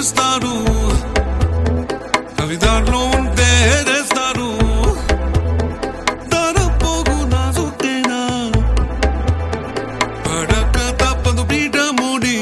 ఆలోచిస్తారు కవిదారులో ఉంటే చేస్తారు దారపోగు నాజుకేనా పడక తప్పదు పీట మూడి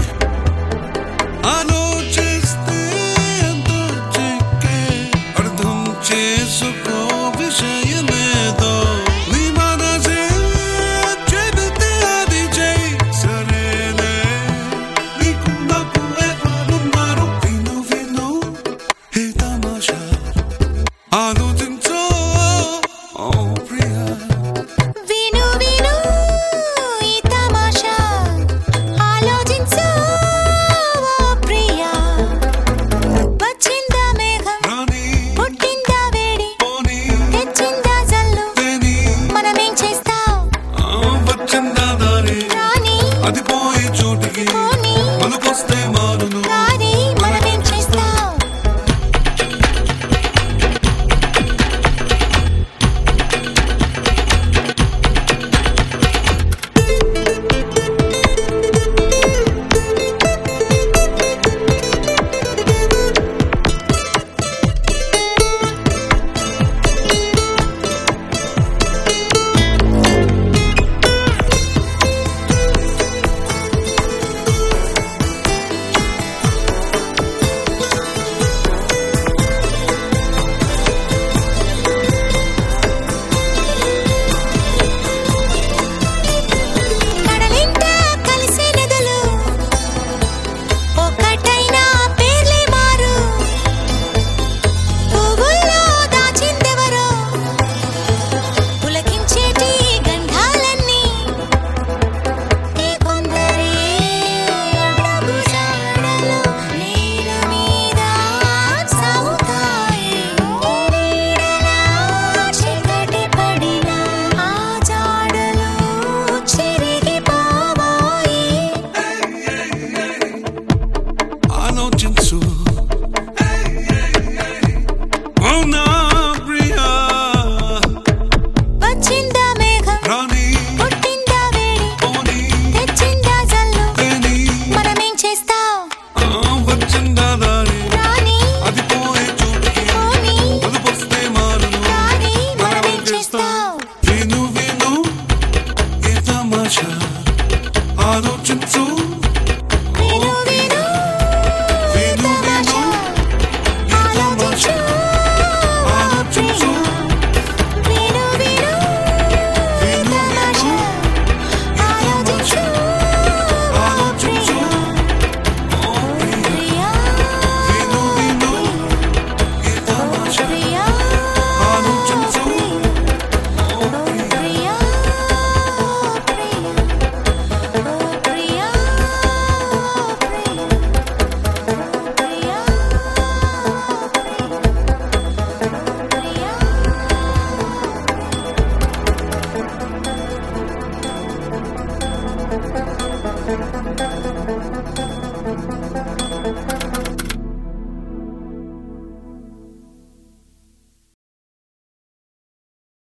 ఆలోచిస్తే ఎంత చిక్కే అర్థం చేసుకో విషయమేదో నీ మనసే చెబితే అది చెయ్ సరేలే నీకు నాకు ఎవరున్నారు విను విను హే తమాషా ఆలోచించో ఓ ప్రియా విను విను ఈ తమాషా ఆలోచించు ఓ ప్రియా వచ్చిందా మేఘం రాణి పుట్టిందా వేడి పోనీ తెచ్చిందా జల్లు తేని మనమేం చేస్తాం వచ్చిందా దారి రాని అది పోయే చోటికి పోనీ మనకొస్తే మారును రాని మనమేం చేస్తాం కడలింట కలిసే నదులు ఒకటైనా పేర్లే మారు పువ్వుల్లో దాచిందెవరో పులకించేటి గంధాలన్నీ ఈ కొందరి అడుగు జాడలు నీడ మీద సాగుతాయి నీడలా చీకటి పడిన ఆ జాడలు చెరిగిపోయి ఆలోచించు అవునా ప్రియా వచ్చిందా మేఘం రాణి పుట్టిందా వేడి పోనీ తెచ్చిందా జల్లు తేని మనమేం చేస్తాం వచ్చిందా దారి రాని అది పోయే చోటికి పోనీ మనకొస్తే మారును రాని మనమేం చేస్తాం విను విను ఏ తమాషా ఆలోచించు విను విను విను విను ఏ తమాషా ఆలోచించు విను విను విను విను ఏ తమాషా ఆలోచించు ఓ ప్రియా ప్రియా విను విను ఏ తమాషా ప్రియా ఆలోచించు ఓ ప్రియా ప్రియా ప్రియా ప్రియా